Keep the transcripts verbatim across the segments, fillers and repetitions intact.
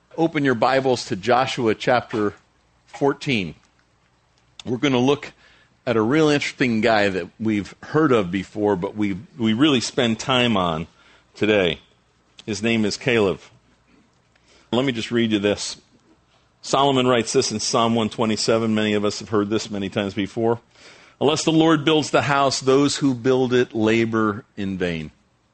open your Bibles to Joshua chapter fourteen. We're going to look at a real interesting guy that we've heard of before, but we we really spend time on today. His name is Caleb. Let me just read you this. Solomon writes this in Psalm one twenty-seven. Many of us have heard this many times before. Unless the Lord builds the house, those who build it labor in vain.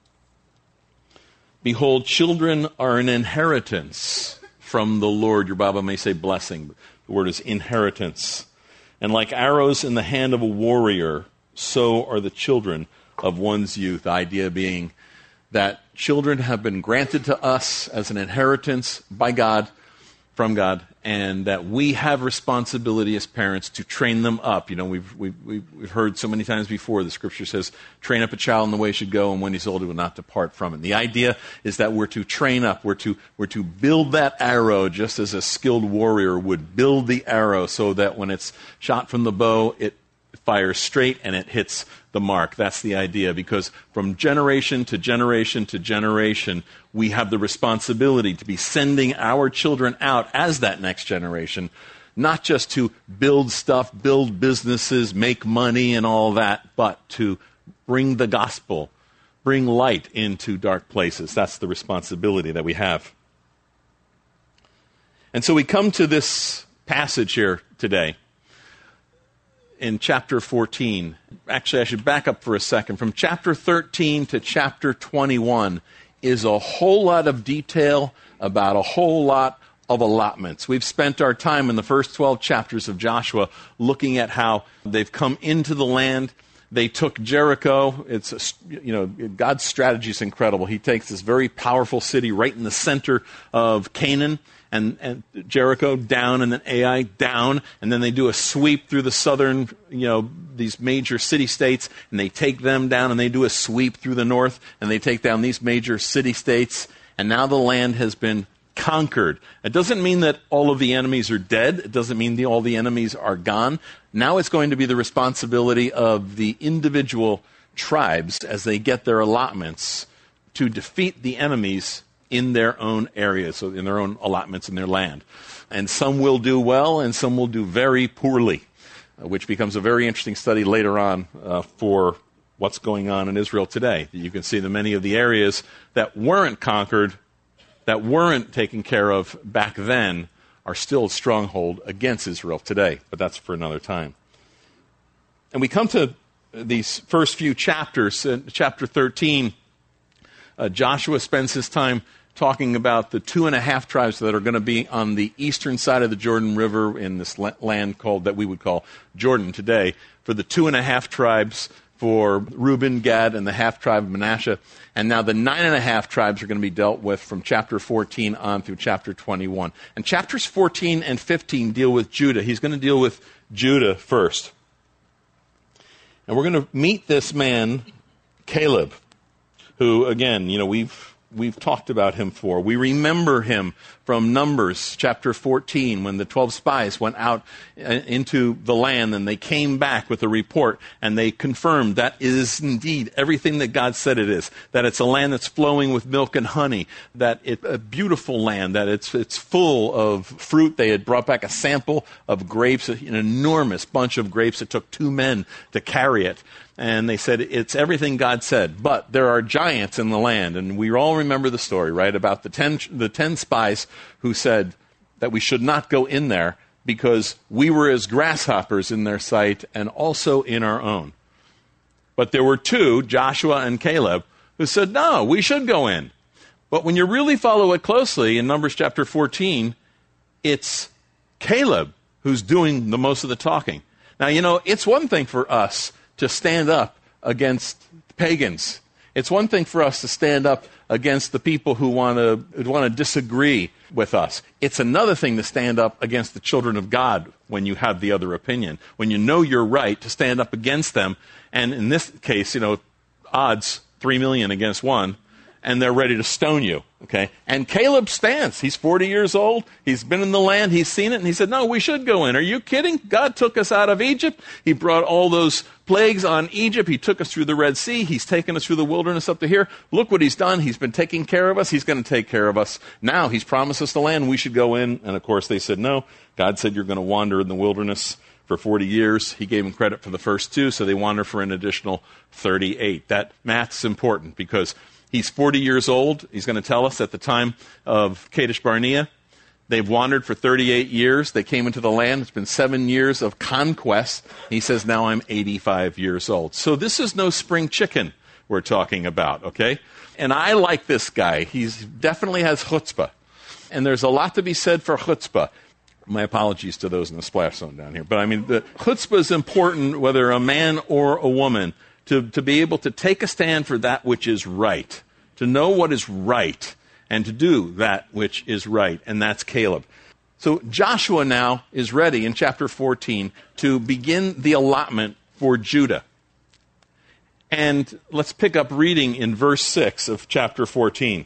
Behold, children are an inheritance from the Lord. Your Bible may say blessing, but the word is inheritance. And like arrows in the hand of a warrior, so are the children of one's youth. The idea being that children have been granted to us as an inheritance by God, from God, and that we have responsibility as parents to train them up. You know, we've, we've, we've heard so many times before, the scripture says, train up a child in the way he should go, and when he's old, he will not depart from it. And the idea is that we're to train up, we're to, we're to build that arrow just as a skilled warrior would build the arrow so that when it's shot from the bow, it fires straight and it hits the mark. That's the idea, because from generation to generation to generation, we have the responsibility to be sending our children out as that next generation, not just to build stuff, build businesses, make money and all that, but to bring the gospel, bring light into dark places. That's the responsibility that we have. And so we come to this passage here today in chapter fourteen. Actually, I should back up for a second. From chapter thirteen to chapter twenty-one is a whole lot of detail about a whole lot of allotments. We've spent our time in the first twelve chapters of Joshua looking at how they've come into the land. They took Jericho. It's a, you know, God's strategy is incredible. He takes this very powerful city right in the center of Canaan, and, and Jericho down, and then Ai down, and then they do a sweep through the southern, you know, these major city-states, and they take them down, and they do a sweep through the north, and they take down these major city-states, and now the land has been conquered. It doesn't mean that all of the enemies are dead. It doesn't mean the, all the enemies are gone. Now it's going to be the responsibility of the individual tribes as they get their allotments to defeat the enemies in their own areas, so in their own allotments in their land. And some will do well, and some will do very poorly, uh, which becomes a very interesting study later on uh, for what's going on in Israel today. You can see that many of the areas that weren't conquered, that weren't taken care of back then, are still a stronghold against Israel today. But that's for another time. And we come to these first few chapters. In chapter thirteen, uh, Joshua spends his time talking about the two and a half tribes that are going to be on the eastern side of the Jordan River in this land called, that we would call Jordan today, for the two and a half tribes for Reuben, Gad, and the half tribe of Manasseh. And now the nine and a half tribes are going to be dealt with from chapter fourteen on through chapter twenty-one. And chapters fourteen and fifteen deal with Judah. He's going to deal with Judah first. And we're going to meet this man, Caleb, who, again, you know, we've We've talked about him for. We remember him from Numbers chapter fourteen when the twelve spies went out into the land and they came back with a report and they confirmed that it is indeed everything that God said it is, that it's a land that's flowing with milk and honey, that it's a beautiful land, that it's it's full of fruit. They had brought back a sample of grapes, an enormous bunch of grapes. It took two men to carry it. And they said, it's everything God said, but there are giants in the land. And we all remember the story, right, about the ten, the ten spies who said that we should not go in there because we were as grasshoppers in their sight and also in our own. But there were two, Joshua and Caleb, who said, no, we should go in. But when you really follow it closely in Numbers chapter fourteen, it's Caleb who's doing the most of the talking. Now, you know, it's one thing for us to stand up against pagans. It's one thing for us to stand up against the people who want to who want to disagree with us. It's another thing to stand up against the children of God when you have the other opinion, when you know you're right, to stand up against them. And in this case, you know, odds three million against one, and they're ready to stone you. Okay? And Caleb stands. He's forty years old. He's been in the land. He's seen it. And he said, no, we should go in. Are you kidding? God took us out of Egypt. He brought all those plagues on Egypt. He took us through the Red Sea. He's taken us through the wilderness up to here. Look what he's done. He's been taking care of us. He's going to take care of us. Now he's promised us the land. We should go in. And of course they said no. God said you're going to wander in the wilderness for forty years. He gave them credit for the first two, so they wander for an additional thirty-eight. That math's important because he's forty years old. He's going to tell us at the time of Kadesh Barnea. They've wandered for thirty-eight years. They came into the land. It's been seven years of conquest. He says, now I'm eighty-five years old. So this is no spring chicken we're talking about, okay? And I like this guy. He definitely has chutzpah. And there's a lot to be said for chutzpah. My apologies to those in the splash zone down here. But I mean, the chutzpah is important, whether a man or a woman, to, to be able to take a stand for that which is right, to know what is right, and to do that which is right. And that's Caleb. So Joshua now is ready in chapter fourteen to begin the allotment for Judah. And let's pick up reading in verse six of chapter fourteen.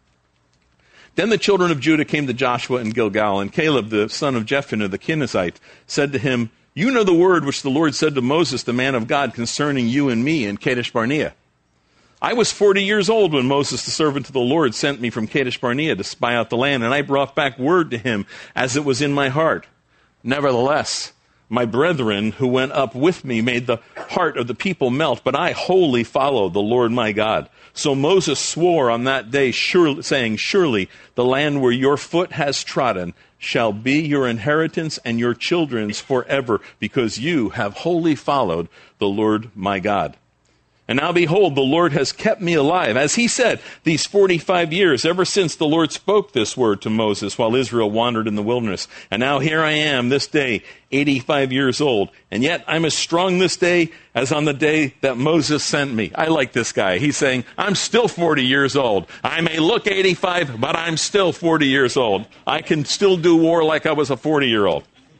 Then the children of Judah came to Joshua in Gilgal, and Caleb, the son of Jephunneh the Kenizzite, said to him, you know the word which the Lord said to Moses, the man of God, concerning you and me in Kadesh Barnea. I was forty years old when Moses, the servant of the Lord, sent me from Kadesh Barnea to spy out the land, and I brought back word to him as it was in my heart. Nevertheless, my brethren who went up with me made the heart of the people melt, but I wholly followed the Lord my God. So Moses swore on that day, surely, saying, surely the land where your foot has trodden shall be your inheritance and your children's forever, because you have wholly followed the Lord my God. And now behold, the Lord has kept me alive, as he said, these forty-five years, ever since the Lord spoke this word to Moses while Israel wandered in the wilderness. And now here I am this day, eighty-five years old, and yet I'm as strong this day as on the day that Moses sent me. I like this guy. He's saying, I'm still forty years old. I may look eighty-five, but I'm still forty years old. I can still do war like I was a forty-year-old.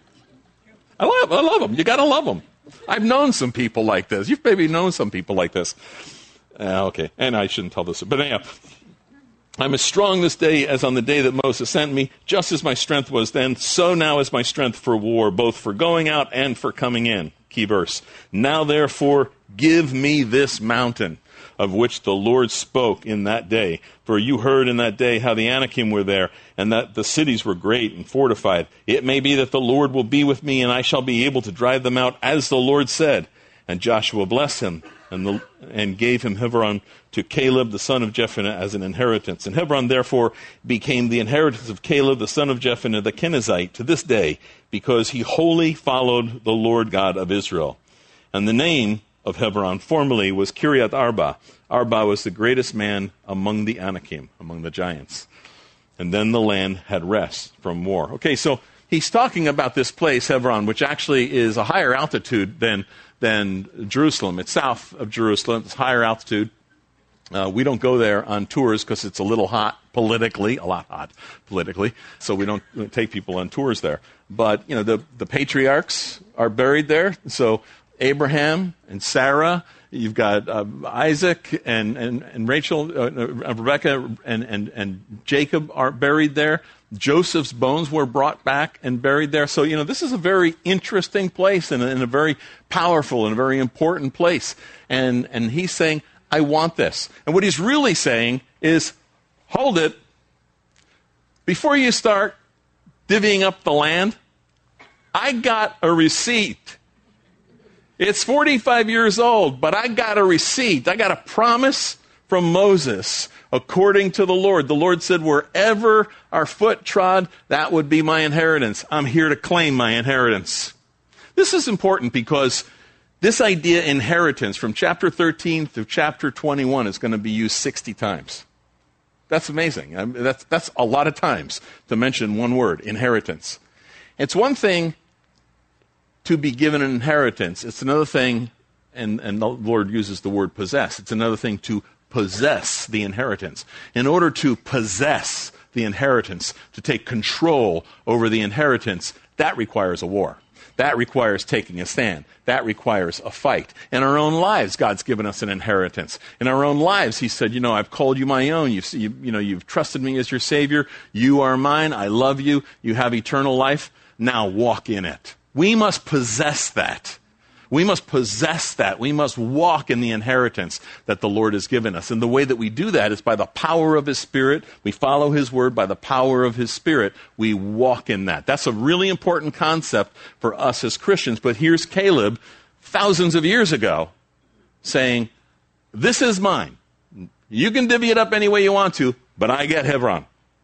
I love, I love him. You got to love him. I've known some people like this. You've maybe known some people like this. Uh, okay, and I shouldn't tell this. But anyhow, I'm as strong this day as on the day that Moses sent me. Just as my strength was then, so now is my strength for war, both for going out and for coming in. Key verse. Now therefore, give me this mountain of which the Lord spoke in that day. For you heard in that day how the Anakim were there, and that the cities were great and fortified. It may be that the Lord will be with me, and I shall be able to drive them out, as the Lord said. And Joshua blessed him, and, the, and gave him Hebron to Caleb, the son of Jephunneh, as an inheritance. And Hebron therefore became the inheritance of Caleb, the son of Jephunneh, the Kenizzite, to this day, because he wholly followed the Lord God of Israel. And the name of Hebron formerly was Kiriath Arba. Arba was the greatest man among the Anakim, among the giants. And then the land had rest from war. Okay, so he's talking about this place, Hebron, which actually is a higher altitude than, than Jerusalem. It's south of Jerusalem. It's higher altitude. Uh, we don't go there on tours because it's a little hot politically, a lot hot politically, so we don't take people on tours there. But, you know, the, the patriarchs are buried there, so Abraham and Sarah, you've got uh, Isaac and, and, and Rachel, uh, uh, Rebecca and, and, and Jacob are buried there. Joseph's bones were brought back and buried there. So, you know, this is a very interesting place and a, and a very powerful and a very important place. And, and he's saying, I want this. And what he's really saying is, hold it. Before you start divvying up the land, I got a receipt. It's forty-five years old, but I got a receipt. I got a promise from Moses according to the Lord. The Lord said, wherever our foot trod, that would be my inheritance. I'm here to claim my inheritance. This is important because this idea, inheritance, from chapter thirteen through chapter twenty-one is going to be used sixty times. That's amazing. I mean, that's, that's a lot of times to mention one word, inheritance. It's one thing to be given an inheritance. It's another thing, and, and the Lord uses the word possess. It's another thing to possess the inheritance. In order to possess the inheritance, to take control over the inheritance, that requires a war. That requires taking a stand. That requires a fight. In our own lives, God's given us an inheritance. In our own lives, he said, you know, I've called you my own. You've, you, you know, you've trusted me as your Savior. You are mine. I love you. You have eternal life. Now walk in it. We must possess that. We must possess that. We must walk in the inheritance that the Lord has given us. And the way that we do that is by the power of his Spirit. We follow his word by the power of his Spirit. We walk in that. That's a really important concept for us as Christians. But here's Caleb, thousands of years ago, saying, this is mine. You can divvy it up any way you want to, but I get Hebron.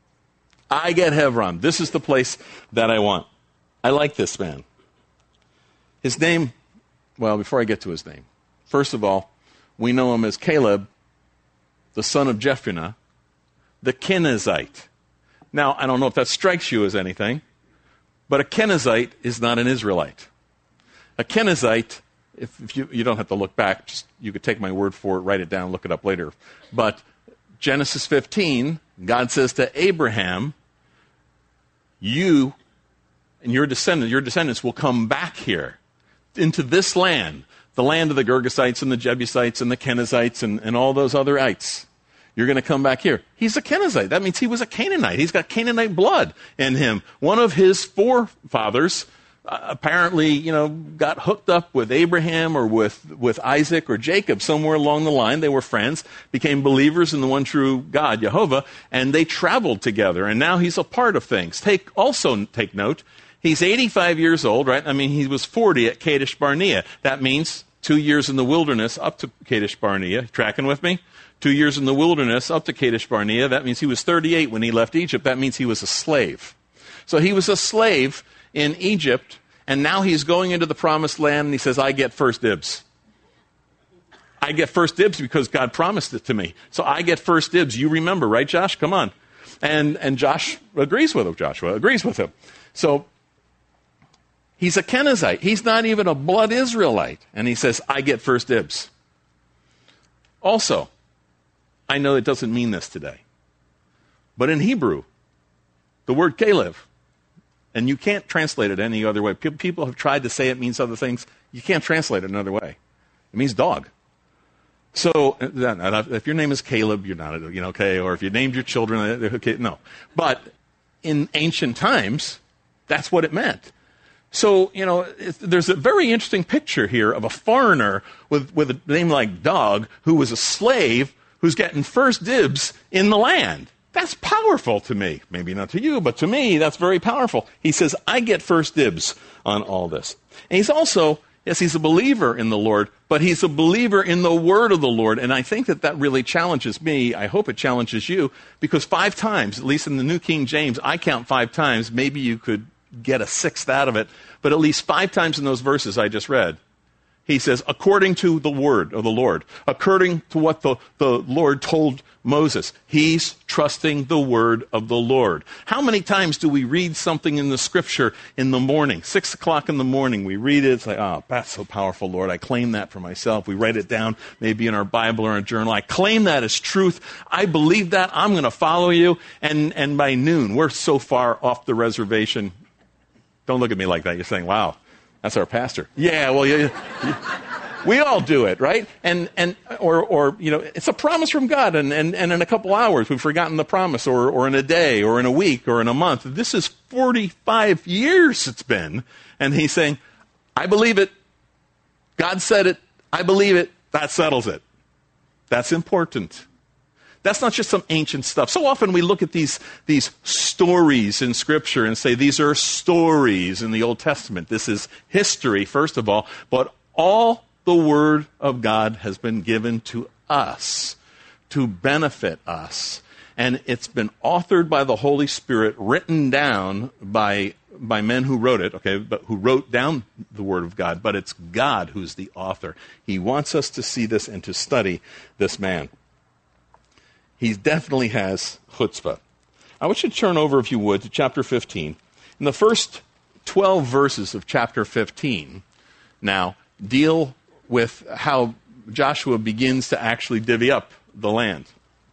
I get Hebron. This is the place that I want. I like this man. His name... Well, before I get to his name, first of all, we know him as Caleb, the son of Jephunneh, the Kenizzite. Now, I don't know if that strikes you as anything, but a Kenizzite is not an Israelite. A Kenizzite, if, if you, you don't have to look back, just you could take my word for it, write it down, look it up later. But Genesis fifteen, God says to Abraham, you and your descendants, your descendants will come back here into this land, the land of the Girgashites and the Jebusites and the Kenizzites and, and all those other ites. You're going to come back here. He's a Kenizzite. That means he was a Canaanite. He's got Canaanite blood in him. One of his forefathers uh, apparently, you know, got hooked up with Abraham or with, with Isaac or Jacob somewhere along the line. They were friends, became believers in the one true God, Jehovah, and they traveled together. And now he's a part of things. Take also take note. He's eighty-five years old, right? I mean, he was forty at Kadesh Barnea. That means two years in the wilderness up to Kadesh Barnea. Tracking with me? Two years in the wilderness up to Kadesh Barnea. That means he was thirty-eight when he left Egypt. That means he was a slave. So he was a slave in Egypt, and now he's going into the promised land, and he says, I get first dibs. I get first dibs because God promised it to me. So I get first dibs. You remember, right, Josh? Come on. And, and Josh agrees with him. Joshua agrees with him. So he's a Kenizzite. He's not even a blood Israelite. And he says, I get first dibs. Also, I know it doesn't mean this today, but in Hebrew, the word Caleb, and you can't translate it any other way. People have tried to say it means other things. You can't translate it another way. It means dog. So if your name is Caleb, you're not, you know, okay, or if you named your children, okay, no. But in ancient times, that's what it meant. So, you know, there's a very interesting picture here of a foreigner with, with a name like Dog who was a slave who's getting first dibs in the land. That's powerful to me. Maybe not to you, but to me, that's very powerful. He says, I get first dibs on all this. And he's also, yes, he's a believer in the Lord, but he's a believer in the word of the Lord. And I think that that really challenges me. I hope it challenges you, because five times, at least in the New King James, I count five times. Maybe you could get a sixth out of it, but at least five times in those verses I just read, he says, according to the word of the Lord, according to what the, the Lord told Moses, he's trusting the word of the Lord. How many times do we read something in the scripture in the morning, six o'clock in the morning, we read it, it's like, oh, that's so powerful, Lord, I claim that for myself. We write it down maybe in our Bible or in a journal. I claim that as truth. I believe that. I'm going to follow you. And, and by noon, we're so far off the reservation. Don't look at me like that. You're saying, wow, that's our pastor. Yeah, well, you, you, we all do it, right? And, and or, or, you know, it's a promise from God, and, and, and in a couple hours we've forgotten the promise, or, or in a day, or in a week, or in a month. This is forty-five years it's been, and he's saying, I believe it. God said it. I believe it. That settles it. That's important. That's not just some ancient stuff. So often we look at these, these stories in Scripture and say these are stories in the Old Testament. This is history, first of all, but all the Word of God has been given to us to benefit us. And it's been authored by the Holy Spirit, written down by, by men who wrote it, okay, but who wrote down the Word of God, but it's God who's the author. He wants us to see this and to study this man. He definitely has chutzpah. I want you to turn over, if you would, to chapter fifteen. In the first twelve verses of chapter fifteen, now, deal with how Joshua begins to actually divvy up the land.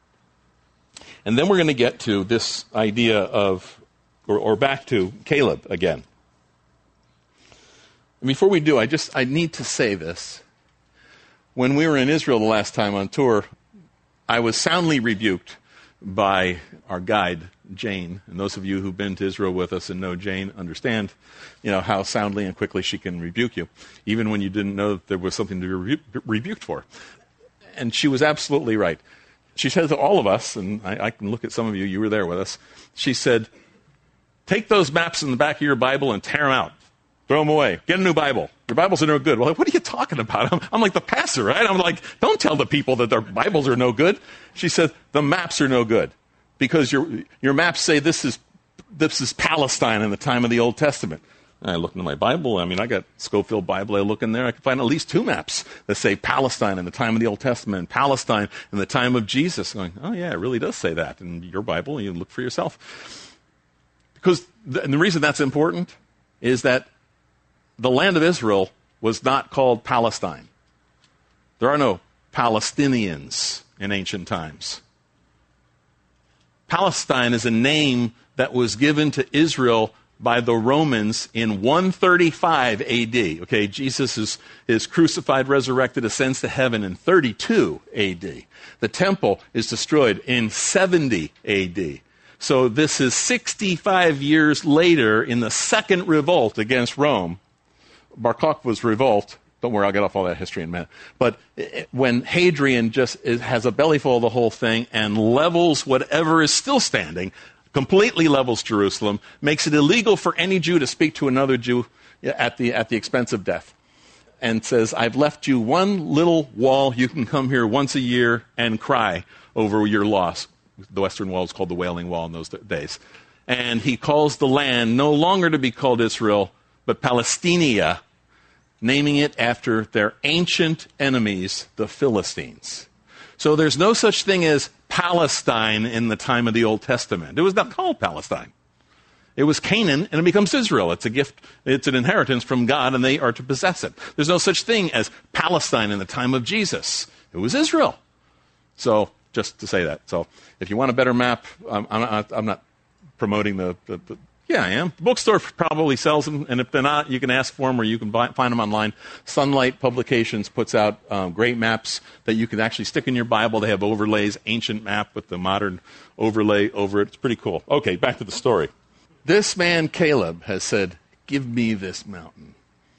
And then we're going to get to this idea of, or, or back to Caleb again. Before we do, I just I need to say this. When we were in Israel the last time on tour, I was soundly rebuked by our guide, Jane. And those of you who've been to Israel with us and know Jane understand, you know, how soundly and quickly she can rebuke you, even when you didn't know that there was something to be rebu- rebuked for. And she was absolutely right. She said to all of us, and I, I can look at some of you, you were there with us, she said, take those maps in the back of your Bible and tear them out. Throw them away. Get a new Bible. Your Bibles are no good. Well, what are you talking about? I'm, I'm like the pastor, right? I'm like, don't tell the people that their Bibles are no good. She said, the maps are no good because your your maps say this is this is Palestine in the time of the Old Testament. And I look into my Bible. I mean, I got Schofield Bible. I look in there. I can find at least two maps that say Palestine in the time of the Old Testament and Palestine in the time of Jesus. I'm going, oh, yeah, it really does say that in your Bible. You look for yourself. Because the, and the reason that's important is that the land of Israel was not called Palestine. There are no Palestinians in ancient times. Palestine is a name that was given to Israel by the Romans in one thirty-five A D. Okay, Jesus is, is crucified, resurrected, ascends to heaven in thirty-two A D. The temple is destroyed in seventy A D. So this is sixty-five years later in the second revolt against Rome. Bar Kokhba's revolt, don't worry, I'll get off all that history in a minute. But when Hadrian just is, has a bellyful of the whole thing and levels whatever is still standing, completely levels Jerusalem, makes it illegal for any Jew to speak to another Jew at the at the expense of death, and says, I've left you one little wall. You can come here once a year and cry over your loss. The Western Wall is called the Wailing Wall in those days. And he calls the land no longer to be called Israel, but Palestinia, naming it after their ancient enemies, the Philistines. So there's no such thing as Palestine in the time of the Old Testament. It was not called Palestine. It was Canaan, and it becomes Israel. It's a gift, it's an inheritance from God, and they are to possess it. There's no such thing as Palestine in the time of Jesus. It was Israel. So, just to say that. So, if you want a better map, I'm, I'm, not, I'm not promoting the, the, the Yeah, I am. The bookstore probably sells them, and if they're not, you can ask for them or you can buy, find them online. Sunlight Publications puts out um, great maps that you can actually stick in your Bible. They have overlays, ancient map with the modern overlay over it. It's pretty cool. Okay, back to the story. This man, Caleb, has said, give me this mountain.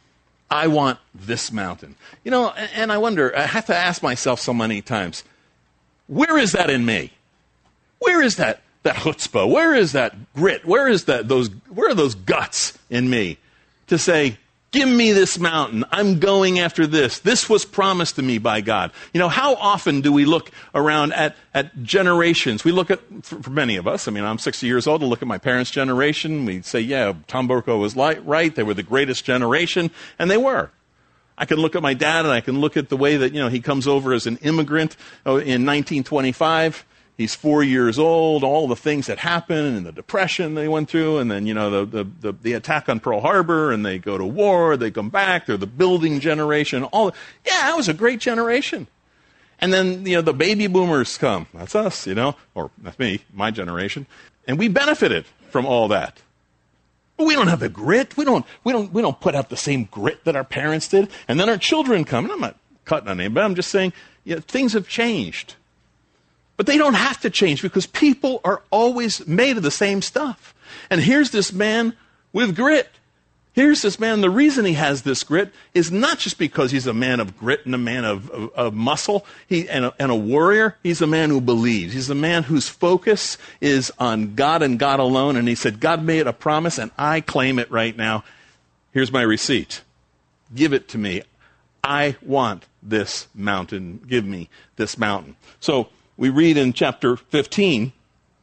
I want this mountain. You know, and, and I wonder, I have to ask myself so many times, where is that in me? Where is that? That chutzpah, where is that grit? Where is that? Those where are those guts in me to say, "Give me this mountain. I'm going after this. This was promised to me by God." You know, how often do we look around at at generations? We look at, for, for many of us. I mean, I'm sixty years old. To look at my parents' generation, we say, "Yeah, Tom Burko was li- right. They were the greatest generation," and they were. I can look at my dad, and I can look at the way that you know he comes over as an immigrant in nineteen twenty-five. He's four years old, all the things that happened and the depression they went through, and then, you know, the, the, the, the attack on Pearl Harbor, and they go to war, they come back, they're the building generation, all. Yeah, that was a great generation. And then, you know, the baby boomers come. That's us, you know, or that's me, my generation. And we benefited from all that. But we don't have the grit. We don't, we don't, we don't put out the same grit that our parents did. And then our children come. And I'm not cutting on anybody, but I'm just saying, you know, things have changed. But they don't have to change because people are always made of the same stuff. And here's this man with grit. Here's this man. The reason he has this grit is not just because he's a man of grit and a man of, of, of muscle he, and, a, and a warrior. He's a man who believes. He's a man whose focus is on God and God alone. And he said, God made a promise and I claim it right now. Here's my receipt. Give it to me. I want this mountain. Give me this mountain. So, we read in chapter fifteen,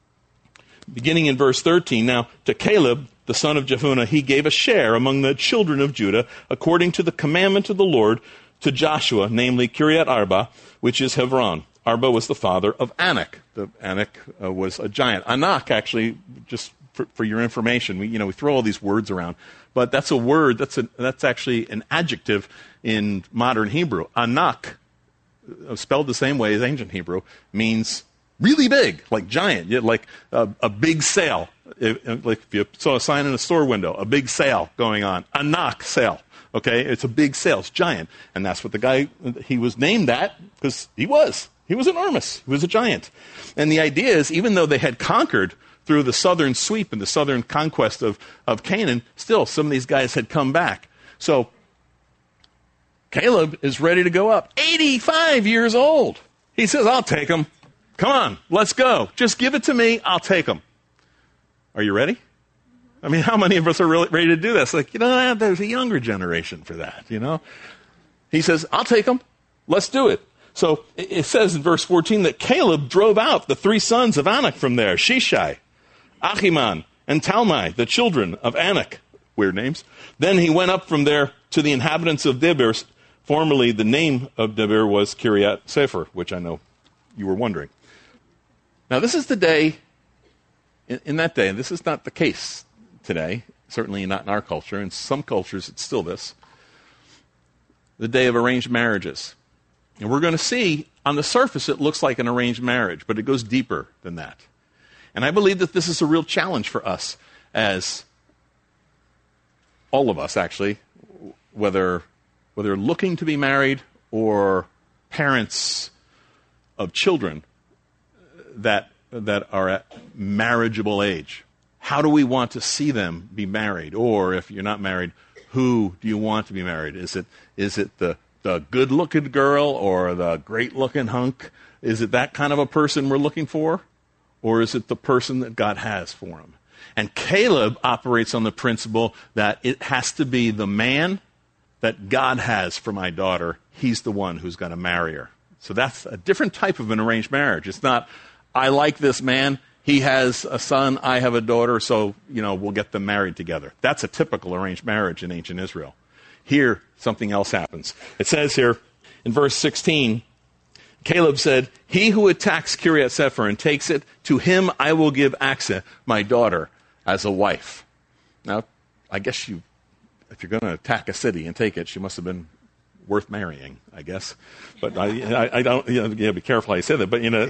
beginning in verse thirteen, now to Caleb, the son of Jephunneh, he gave a share among the children of Judah, according to the commandment of the Lord, to Joshua, namely Kiryat Arba, which is Hebron. Arba was the father of Anak. The Anak uh, was a giant. Anak, actually, just for, for your information, we, you know, we throw all these words around, but that's a word, that's, a, that's actually an adjective in modern Hebrew. Anak, spelled the same way as ancient Hebrew, means really big, like giant, like a, a big sale. If, like if you saw a sign in a store window, a big sale going on, anak sale. Okay, it's a big sail, it's giant. And that's what the guy, he was named that because he was. He was enormous. He was a giant. And the idea is, even though they had conquered through the southern sweep and the southern conquest of, of Canaan, still some of these guys had come back. So Caleb is ready to go up. eighty-five years old. He says, I'll take him. Come on, let's go. Just give it to me. I'll take him. Are you ready? I mean, how many of us are really ready to do this? Like, you know, there's a younger generation for that, you know? He says, I'll take him. Let's do it. So it says in verse fourteen that Caleb drove out the three sons of Anak from there, Shishai, Ahiman, and Talmai, the children of Anak. Weird names. Then he went up from there to the inhabitants of Debir. Formerly, the name of Debir was Kiryat Sefer, which I know you were wondering. Now, this is the day, in, in that day, and this is not the case today, certainly not in our culture. In some cultures, it's still this, the day of arranged marriages. And we're going to see, on the surface, it looks like an arranged marriage, but it goes deeper than that. And I believe that this is a real challenge for us, as all of us, actually, whether, whether looking to be married or parents of children that, that are at marriageable age. How do we want to see them be married? Or if you're not married, who do you want to be married? Is it, is it the the good-looking girl or the great-looking hunk? Is it that kind of a person we're looking for? Or is it the person that God has for him? And Caleb operates on the principle that it has to be the man that God has for my daughter. He's the one who's going to marry her. So that's a different type of an arranged marriage. It's not, I like this man, he has a son, I have a daughter, so, you know, we'll get them married together. That's a typical arranged marriage in ancient Israel. Here, something else happens. It says here in verse sixteen, Caleb said, he who attacks Kiryat Sefer and takes it, to him I will give Achsah, my daughter, as a wife. Now, I guess you, if you're going to attack a city and take it, she must have been worth marrying, I guess. But I, I, I don't, you know, you know, be careful how you say that. But, you know,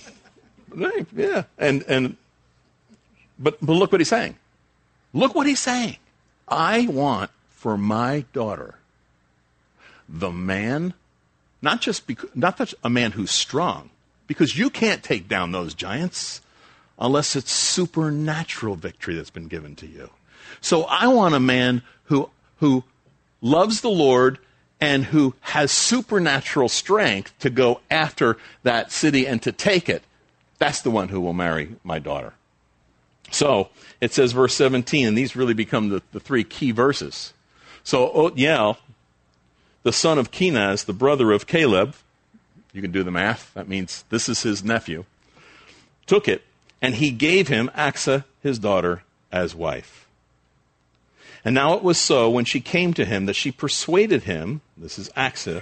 yeah. And, and, but, but look what he's saying. Look what he's saying. I want for my daughter the man, not just because, not just a man who's strong, because you can't take down those giants unless it's supernatural victory that's been given to you. So I want a man who who loves the Lord and who has supernatural strength to go after that city and to take it. That's the one who will marry my daughter. So it says verse seventeen, and these really become the, the three key verses. So Othniel, the son of Kenaz, the brother of Caleb, you can do the math, that means this is his nephew, took it, and he gave him Achsah, his daughter, as wife. And now it was so, when she came to him, that she persuaded him, this is Achsah,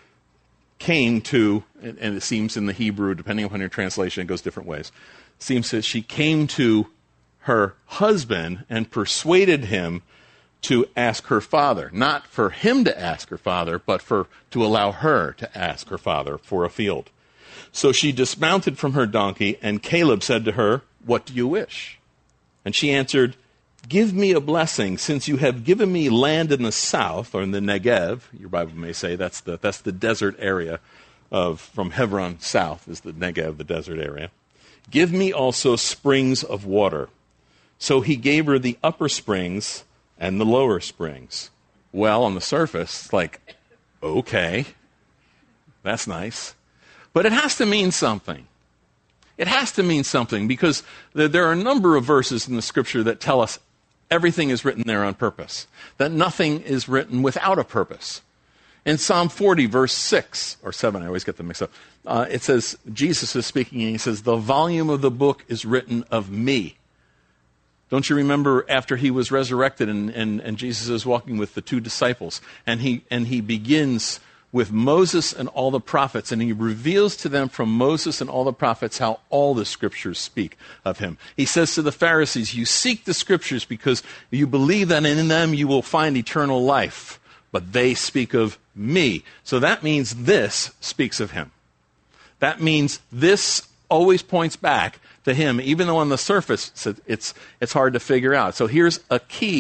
came to, and, and it seems in the Hebrew, depending upon your translation, it goes different ways. It seems that she came to her husband and persuaded him to ask her father, not for him to ask her father, but for to allow her to ask her father for a field. So she dismounted from her donkey, and Caleb said to her, what do you wish? And she answered, give me a blessing, since you have given me land in the south, or in the Negev. Your Bible may say that's the that's the desert area of from Hebron south is the Negev, the desert area. Give me also springs of water. So he gave her the upper springs and the lower springs. Well, on the surface, it's like, okay, that's nice. But it has to mean something. It has to mean something because there are a number of verses in the Scripture that tell us everything is written there on purpose, that nothing is written without a purpose. In Psalm forty, verse six, or seven, I always get them mixed up, uh, it says, Jesus is speaking and he says, the volume of the book is written of me. Don't you remember after he was resurrected and, and, and Jesus is walking with the two disciples, and he and he begins with Moses and all the prophets, and he reveals to them from Moses and all the prophets how all the scriptures speak of him. He says to the Pharisees, you seek the scriptures because you believe that in them you will find eternal life, but they speak of me. So that means this speaks of him. That means this always points back to him, even though on the surface it's, it's, it's hard to figure out. So here's a key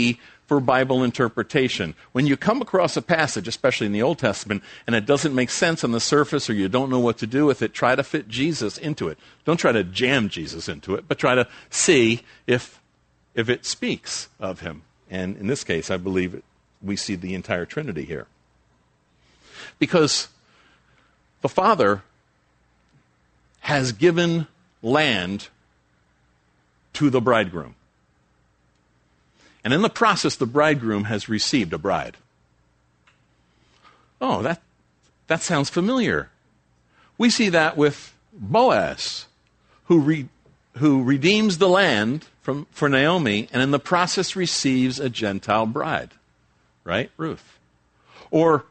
for Bible interpretation. When you come across a passage, especially in the Old Testament, and it doesn't make sense on the surface or you don't know what to do with it, try to fit Jesus into it. Don't try to jam Jesus into it, but try to see if, if it speaks of him. And in this case, I believe we see the entire Trinity here. Because the Father has given land to the bridegroom. And in the process, the bridegroom has received a bride. Oh, that, that sounds familiar. We see that with Boaz, who, re, who redeems the land from, for Naomi, and in the process receives a Gentile bride. Right? Ruth. Or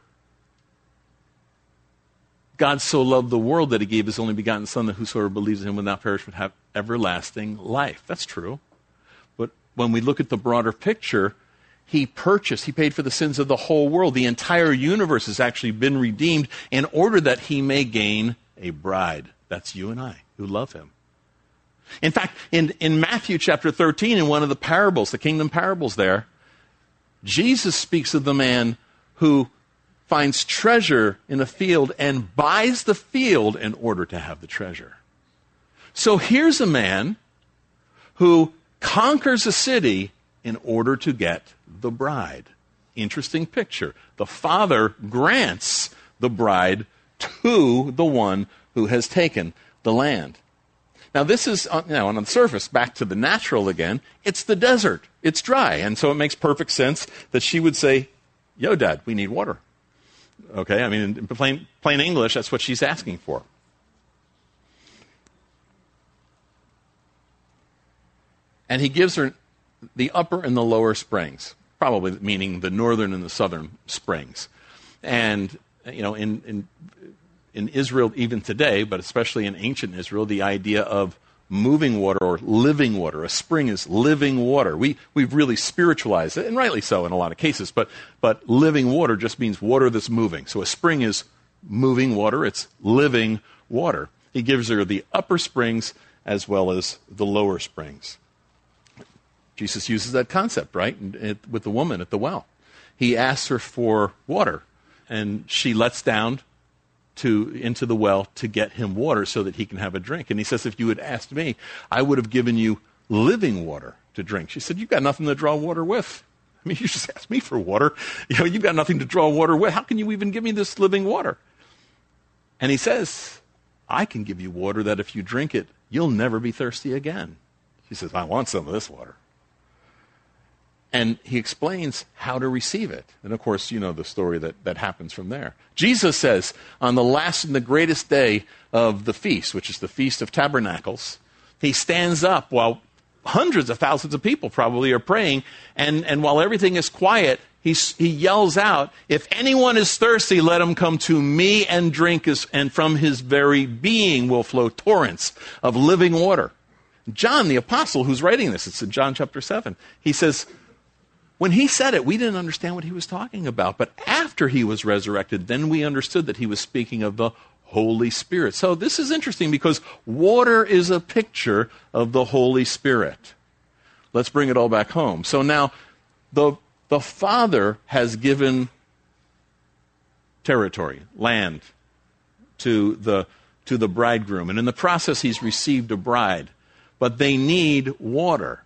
God so loved the world that he gave his only begotten Son, that whosoever believes in him will not perish but have everlasting life. That's true. But when we look at the broader picture, he purchased, he paid for the sins of the whole world. The entire universe has actually been redeemed in order that he may gain a bride. That's you and I, who love him. In fact, in, in Matthew chapter thirteen, in one of the parables, the kingdom parables there, Jesus speaks of the man who finds treasure in a field and buys the field in order to have the treasure. So here's a man who conquers a city in order to get the bride. Interesting picture. The Father grants the bride to the one who has taken the land. Now this is, you know, on the surface, back to the natural again, it's the desert. It's dry. And so it makes perfect sense that she would say, yo, Dad, we need water. Okay, I mean, in plain, plain English, that's what she's asking for. And he gives her the upper and the lower springs, probably meaning the northern and the southern springs. And, you know, in, in, in Israel even today, but especially in ancient Israel, the idea of moving water or living water. A spring is living water. We, we've really spiritualized it, and rightly so in a lot of cases, but, but living water just means water that's moving. So a spring is moving water. It's living water. He gives her the upper springs as well as the lower springs. Jesus uses that concept, right, with the woman at the well. He asks her for water, and she lets down to into the well to get him water so that he can have a drink. And he says, if you had asked me, I would have given you living water to drink. She said, you've got nothing to draw water with. I mean, you just asked me for water. You know, you've got nothing to draw water with. How can you even give me this living water? And he says, I can give you water that if you drink it, you'll never be thirsty again. She says, I want some of this water. And he explains how to receive it. And of course, you know the story that, that happens from there. Jesus says, on the last and the greatest day of the feast, which is the Feast of Tabernacles, he stands up while hundreds of thousands of people probably are praying, and, and while everything is quiet, he, he yells out, if anyone is thirsty, let him come to me and drink, his, and from his very being will flow torrents of living water. John, the apostle who's writing this, it's in John chapter seven, he says, when he said it, we didn't understand what he was talking about. But after he was resurrected, then we understood that he was speaking of the Holy Spirit. So this is interesting because water is a picture of the Holy Spirit. Let's bring it all back home. So now, the, the Father has given territory, land, to the, to the bridegroom. And in the process, he's received a bride. But they need water.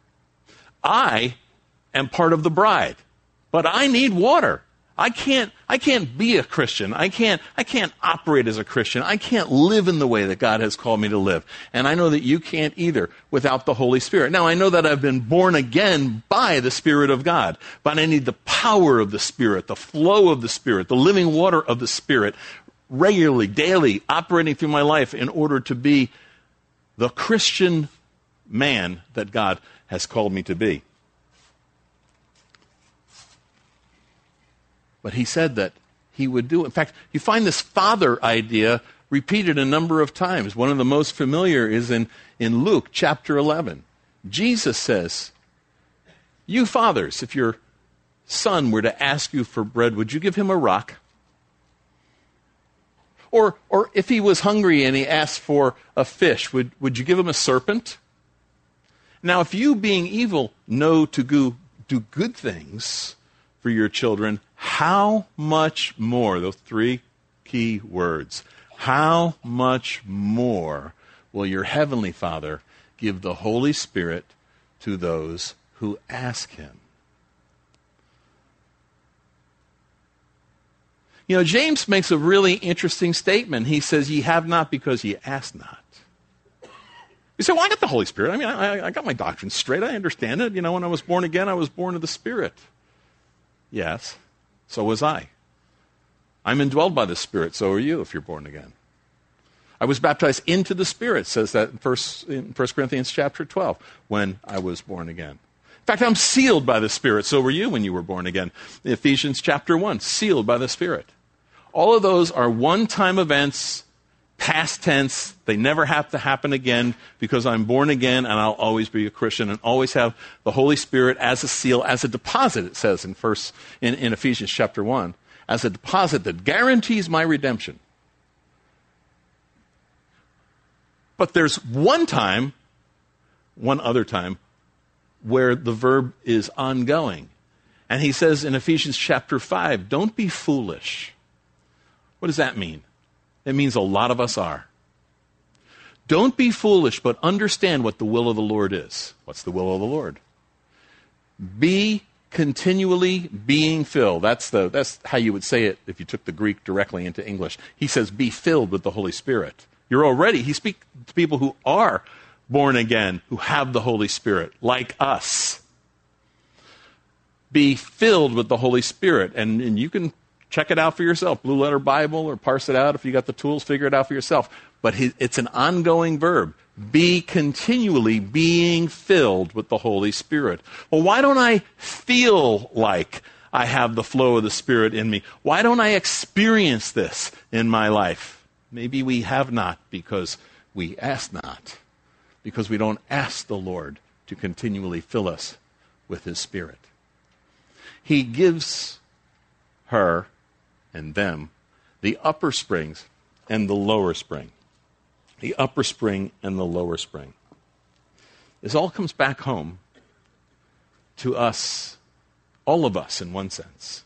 I am part of the bride, but I need water. I can't, I can't be a Christian. I can't, I can't operate as a Christian. I can't live in the way that God has called me to live. And I know that you can't either without the Holy Spirit. Now, I know that I've been born again by the Spirit of God, but I need the power of the Spirit, the flow of the Spirit, the living water of the Spirit regularly, daily, operating through my life in order to be the Christian man that God has called me to be. But he said that he would do it. In fact, you find this father idea repeated a number of times. One of the most familiar is in, in Luke chapter eleven. Jesus says, you fathers, if your son were to ask you for bread, would you give him a rock? Or, or if he was hungry and he asked for a fish, would, would you give him a serpent? Now, if you, being evil, know to go, do good things for your children, how much more, those three key words, how much more will your heavenly Father give the Holy Spirit to those who ask him? You know, James makes a really interesting statement. He says, ye have not because ye ask not. You say, well, I got the Holy Spirit. I mean, I, I got my doctrine straight. I understand it. You know, when I was born again, I was born of the Spirit. Yes, so was I. I'm indwelled by the Spirit, so are you if you're born again. I was baptized into the Spirit, says that in First Corinthians chapter twelve, when I was born again. In fact, I'm sealed by the Spirit, so were you when you were born again. Ephesians chapter one, sealed by the Spirit. All of those are one-time events, past tense. They never have to happen again because I'm born again and I'll always be a Christian and always have the Holy Spirit as a seal, as a deposit, it says in, first, in, in Ephesians chapter one, as a deposit that guarantees my redemption. But there's one time, one other time, where the verb is ongoing. And he says in Ephesians chapter five, don't be foolish. What does that mean? It means a lot of us are. Don't be foolish, but understand what the will of the Lord is. What's the will of the Lord? Be continually being filled. That's the that's how you would say it if you took the Greek directly into English. He says, be filled with the Holy Spirit. You're already, he speaks to people who are born again, who have the Holy Spirit, like us. Be filled with the Holy Spirit. And, and you can check it out for yourself, Blue Letter Bible, or parse it out if you got the tools, figure it out for yourself. But it's an ongoing verb. Be continually being filled with the Holy Spirit. Well, why don't I feel like I have the flow of the Spirit in me? Why don't I experience this in my life? Maybe we have not because we ask not. Because we don't ask the Lord to continually fill us with his Spirit. He gives her and them the upper springs and the lower spring. The upper spring and the lower spring. This all comes back home to us, all of us in one sense.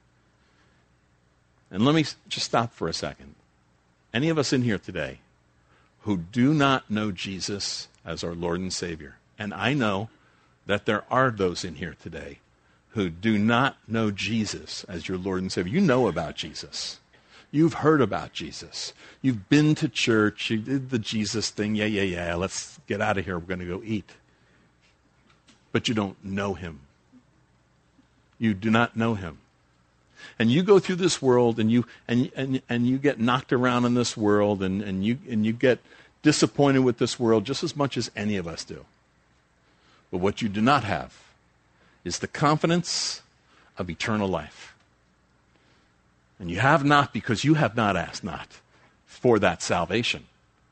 And let me just stop for a second. Any of us in here today who do not know Jesus as our Lord and Savior, and I know that there are those in here today who do not know Jesus as your Lord and Savior. You know about Jesus. You've heard about Jesus. You've been to church. You did the Jesus thing. Yeah, yeah, yeah. Let's get out of here. We're going to go eat. But you don't know him. You do not know him. And you go through this world and you and and, and you get knocked around in this world and, and you and you get disappointed with this world just as much as any of us do. But what you do not have is the confidence of eternal life. And you have not because you have not asked not for that salvation.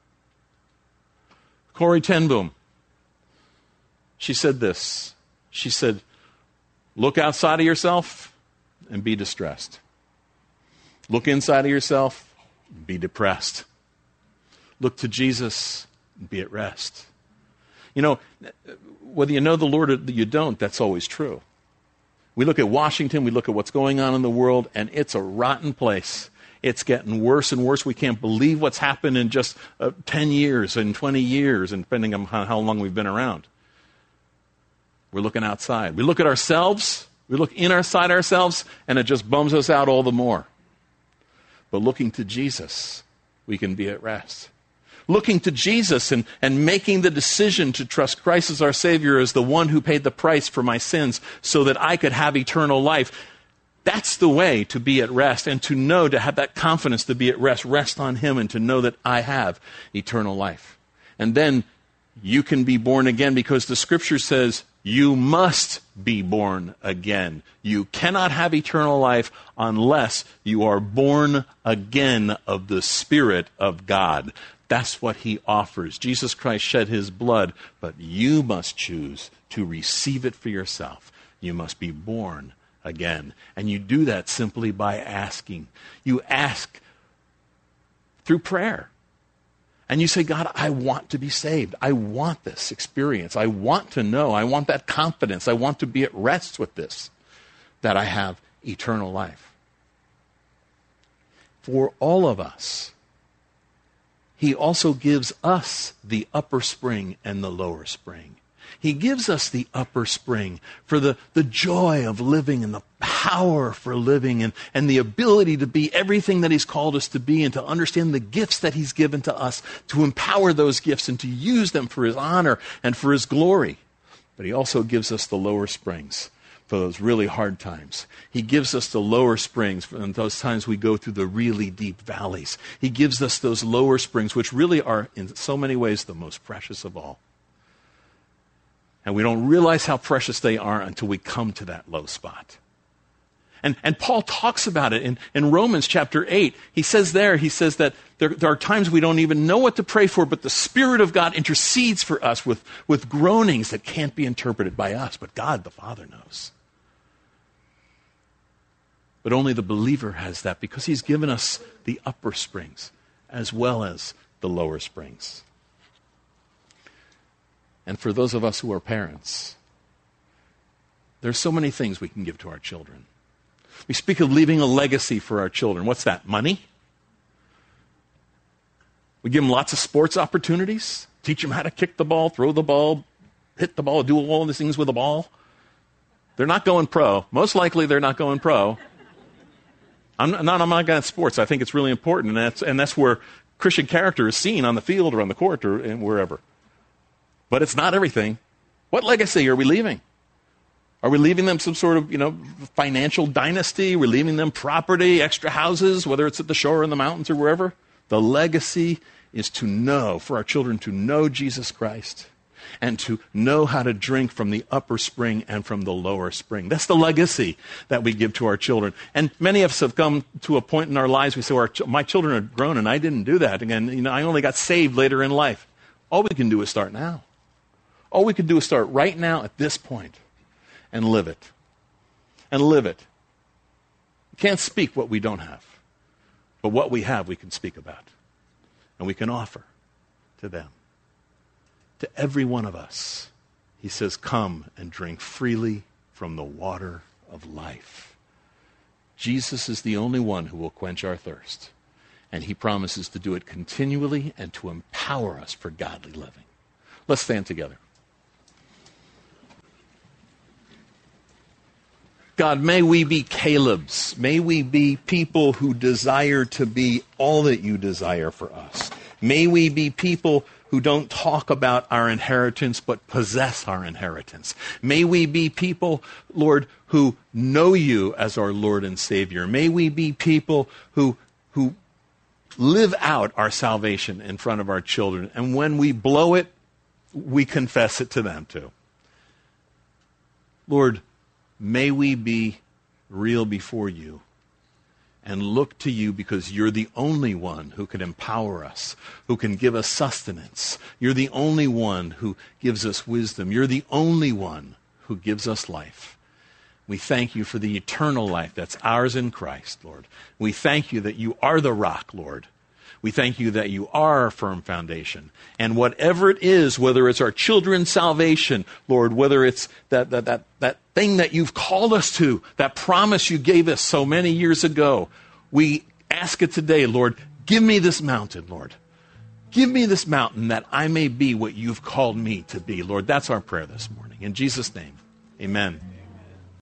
Corrie ten Boom, she said this. She said, look outside of yourself and be distressed. Look inside of yourself and be depressed. Look to Jesus and be at rest. You know, whether you know the Lord or you don't, that's always true. We look at Washington, we look at what's going on in the world, and it's a rotten place. It's getting worse and worse. We can't believe what's happened in just uh, ten years and twenty years, and depending on how long we've been around. We're looking outside. We look at ourselves, we look in inside ourselves, and it just bums us out all the more. But looking to Jesus, we can be at rest. Looking to Jesus and, and making the decision to trust Christ as our Savior as the one who paid the price for my sins so that I could have eternal life. That's the way to be at rest and to know, to have that confidence to be at rest. Rest on him and to know that I have eternal life. And then you can be born again because the Scripture says you must be born again. You cannot have eternal life unless you are born again of the Spirit of God. That's what he offers. Jesus Christ shed his blood, but you must choose to receive it for yourself. You must be born again. And you do that simply by asking. You ask through prayer. And you say, God, I want to be saved. I want this experience. I want to know. I want that confidence. I want to be at rest with this, that I have eternal life. For all of us, he also gives us the upper spring and the lower spring. He gives us the upper spring for the, the joy of living and the power for living and, and the ability to be everything that he's called us to be and to understand the gifts that he's given to us, to empower those gifts and to use them for his honor and for his glory. But he also gives us the lower springs for those really hard times. He gives us the lower springs for those times we go through the really deep valleys. He gives us those lower springs, which really are in so many ways the most precious of all. And we don't realize how precious they are until we come to that low spot. And, and Paul talks about it in, in Romans chapter eight. He says there, he says that there, there are times we don't even know what to pray for, but the Spirit of God intercedes for us with, with groanings that can't be interpreted by us, but God the Father knows. But only the believer has that because he's given us the upper springs as well as the lower springs. And for those of us who are parents, there's so many things we can give to our children. We speak of leaving a legacy for our children. What's that? Money? We give them lots of sports opportunities, teach them how to kick the ball, throw the ball, hit the ball, do all these things with the ball. They're not going pro. Most likely they're not going pro. I'm not, I'm not against sports. I think it's really important, and that's, and that's where Christian character is seen on the field or on the court or and wherever. But it's not everything. What legacy are we leaving? Are we leaving them some sort of, you know, financial dynasty? We're leaving them property, extra houses, whether it's at the shore, in the mountains, or wherever? The legacy is to know, for our children to know Jesus Christ and to know how to drink from the upper spring and from the lower spring. That's the legacy that we give to our children. And many of us have come to a point in our lives, we say, well, my children are grown and I didn't do that. Again, you know, I only got saved later in life. All we can do is start now. All we can do is start right now at this point and live it. And live it. We can't speak what we don't have. But what we have, we can speak about. And we can offer to them. To every one of us, he says, come and drink freely from the water of life. Jesus is the only one who will quench our thirst. And he promises to do it continually and to empower us for godly living. Let's stand together. God, may we be Caleb's. May we be people who desire to be all that you desire for us. May we be people who don't talk about our inheritance, but possess our inheritance. May we be people, Lord, who know you as our Lord and Savior. May we be people who, who live out our salvation in front of our children. And when we blow it, we confess it to them too. Lord, may we be real before you and look to you because you're the only one who can empower us, who can give us sustenance. You're the only one who gives us wisdom. You're the only one who gives us life. We thank you for the eternal life that's ours in Christ, Lord. We thank you that you are the rock, Lord. We thank you that you are our firm foundation. And whatever it is, whether it's our children's salvation, Lord, whether it's that, that, that, that thing that you've called us to, that promise you gave us so many years ago, we ask it today, Lord, give me this mountain, Lord. Give me this mountain that I may be what you've called me to be, Lord. That's our prayer this morning. In Jesus' name, amen.